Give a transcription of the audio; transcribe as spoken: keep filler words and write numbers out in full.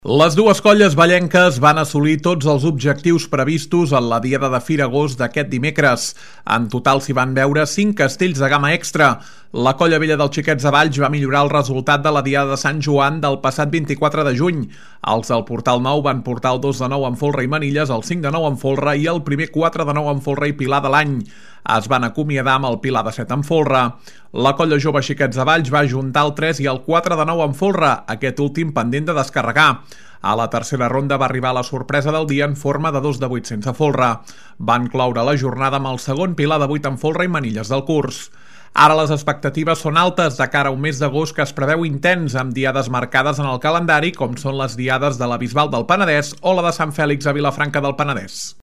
Les dues colles vallenques van assolir tots els objectius previstos en la Diada de Fira Agost d'aquest dimecres. En total s'hi van veure cinc castells de gamma extra. La Colla Vella dels Xiquets de Valls va millorar el resultat de la Diada de Sant Joan del passat vint-i-quatre de juny. Els del Portal Nou van portar el dos de nou en folre i manilles, el cinc de nou en folre i el primer quatre de nou en folre i pilar de l'any. Es van acomiadar amb el pilar de set en folre. La Colla Jove Xiquets de Valls va ajuntar el tres i el quatre de nou en folre, aquest últim pendent de descarregar. A la tercera ronda va arribar la sorpresa del dia en forma de dos de vuit sense folre. Van cloure la jornada amb el segon pilar de vuit en folre i manilles del curs. Ara les expectatives són altes de cara a un mes d'agost que es preveu intens, amb diades marcades en el calendari com són les diades de la Bisbal del Penedès o la de Sant Fèlix a Vilafranca del Penedès.